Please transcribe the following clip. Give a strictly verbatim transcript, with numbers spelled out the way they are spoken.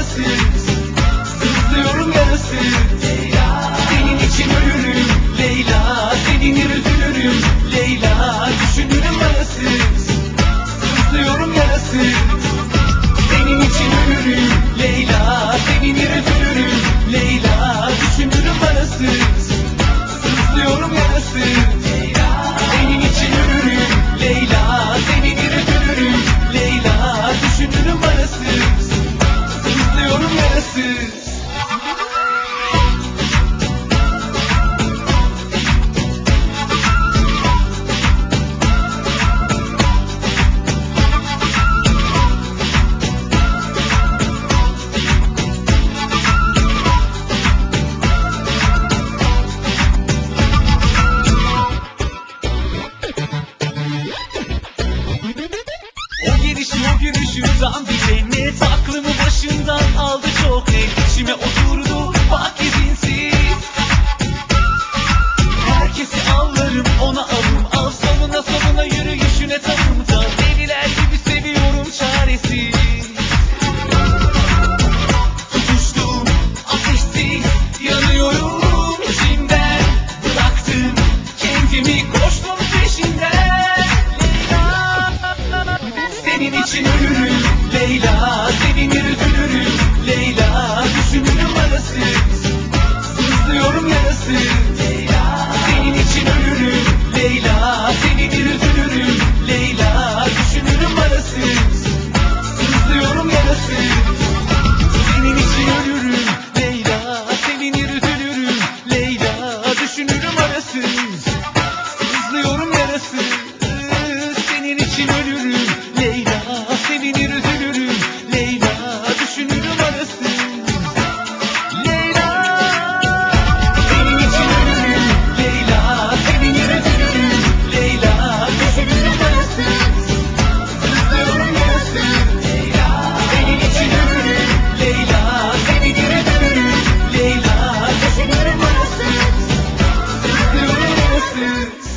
arasız, sızlıyorum yarasız. Senin için ölürüm Leyla, seninle üzülürüm Leyla, düşünürüm arasız, sızlıyorum yarasız. Senin için ölürüm Leyla, seninle üzülürüm Leyla, düşünürüm arasız, sızlıyorum yarasız. Senin için ölürüm Leyla, seninle üzülürüm Leyla, düşünürüm arasız, sızlıyorum yarasız. O gelişi o gülüşü tam bir cennet, aklımı başımdan aldı çok net. İçime oturdu bak izinsiz, herkesi avlarım ona alım. Al savuna savuna yürüyüşüne takımda, deliler gibi seviyorum çaresiz. Tutuştum ateşsiz, yanıyorum içimden, bıraktım kendimi, koştum peşinden. Senin için ölürüm Leyla, seninle üzülürüm Leyla, düşünürüm arasız, sızlıyorum yarasız. Senin için ölürüm Leyla, seninle üzülürüm Leyla, düşünürüm arasız, sızlıyorum yarasız. Senin için ölürüm Leyla, seninle üzülürüm Leyla, düşünürüm arasız, sızlıyorum yarasız. Senin için ölürüm Leyla, seninle üzülürüm Leyla, düşünürüm arasız. Leyla, senin için ölürüm Leyla, seninle üzülürüm Leyla, düşünürüm arasız, sızlıyorum yarasız. Senin için ölürüm Leyla, seninle üzülürüm Leyla, düşünürüm arasız, sızlıyorum yarasız.